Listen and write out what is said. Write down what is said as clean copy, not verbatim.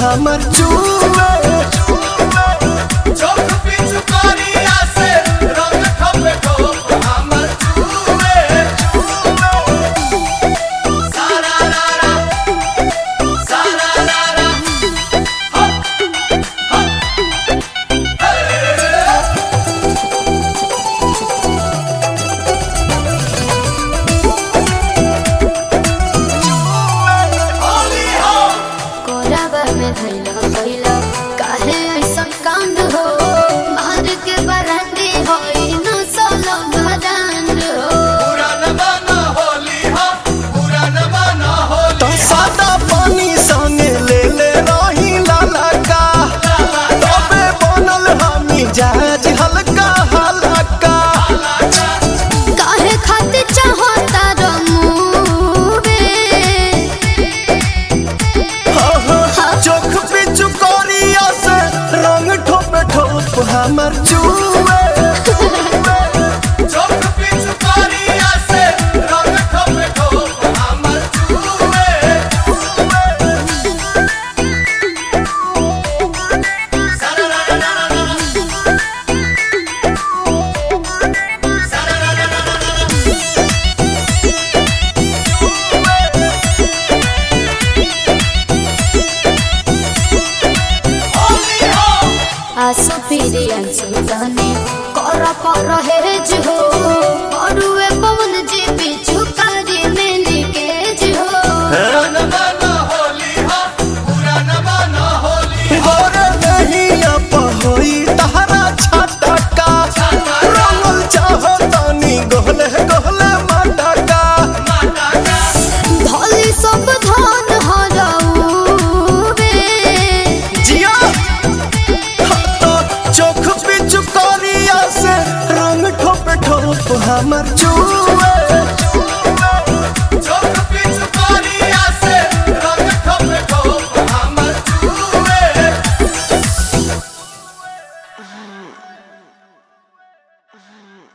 हमर चूवे चोख पिचुकारिया से रंग खपे ठोप हमर चूवे सारा रारा काहे ऐसा कांड हो मार के बरंडी होई न सोलो भदान हो पुरान बना होली तो सादा पानी संगे ले ले रही लाला का तबे बनल हमी जहाज हल्का हल्का काहे खातिर चाहता रमुवे चोख पिचुकारिया से रंग ठोपे ठोप हमर चूवे चोख पिचुकारिया से रंग खपे ठोप हमर चूवे आसो फिरे अंसु जाने कर हेज हो अरुए पवन जी बिचु कारी में निकेज हो पुरान बना होली गोरे नहीं अपहोई तहरा छटका रंगल चाहतानी गोले गोले मटका धोली सब धान हराऊवे जिया तो चोख पिचुकारिया से रंग ठोप ठोप हमर चूवे चोख पिचुकारिया से रंग खपे ठोप हमर चूवे